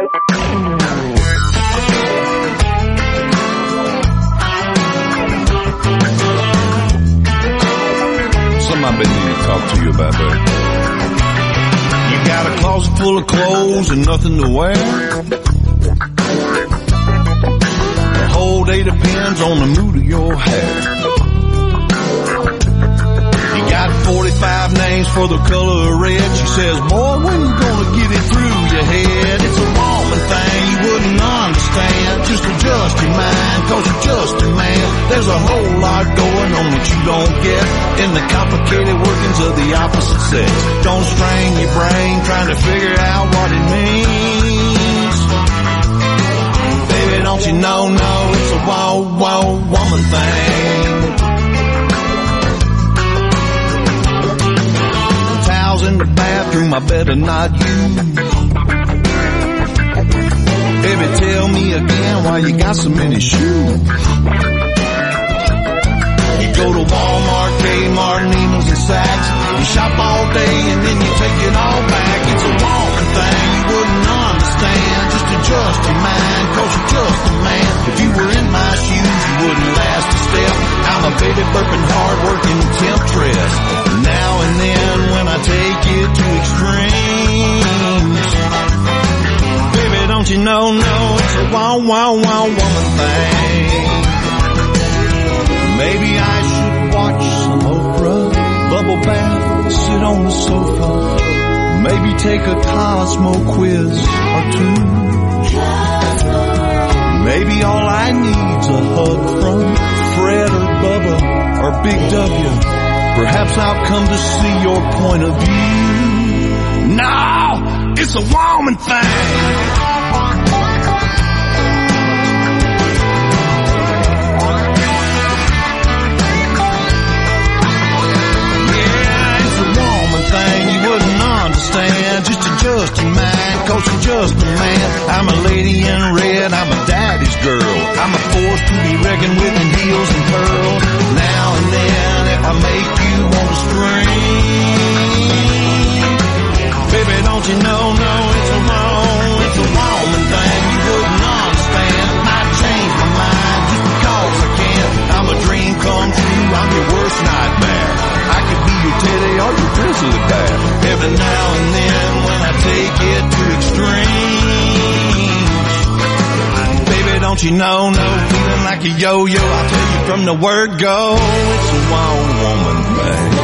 Something I've been needing to talk to you about, babe. You got a closet full of clothes and nothing to wear. The whole day depends on the mood of your hair. You got 45 names for the color of red. She says, boy, when you gonna get it through your head? It's a woman thing you wouldn't understand. Just adjust your mind, cause you're just a man. There's a whole lot going on that you don't get in the complicated workings of the opposite sex. Don't strain your brain trying to figure out what it means. Baby, don't you know, no, it's a woman thing. Towels in the bathroom I better not use. Baby, tell me again why you got so many shoes. You go to Walmart, Kmart, Neiman's and Saks. You shop all day and then you take it all back. It's a woman thing you wouldn't understand. Just adjust your mind, cause you're just a man. If you were in my shoes, you wouldn't last a step. I'm a baby burping, hard-working temptress. Now and then when I take it to extremes, baby, don't you know, no, it's a woman thing. Maybe I should watch some Oprah, bubble bath, sit on the sofa. Maybe take a Cosmo quiz or two. Maybe all I need's a hug from Fred or Bubba or Big W. Perhaps I'll come to see your point of view. No, it's a woman thing. Thing you wouldn't understand. Just adjust your mind, cause you're just a man. I'm a lady in red, I'm a daddy's girl. I'm a force to be reckoned with in heels and pearls. Now and then if I make you want to scream, baby, don't you know, no, it's a woman thing you wouldn't understand. Might change my mind just because I can. I'm a dream come true, I'm your worst nightmare. I could be your teddy or your grizzly bear. Every now and then when I take it to extremes, baby, don't you know, no, feeling like a yo-yo. I'll tell you from the word go, it's a woman thing.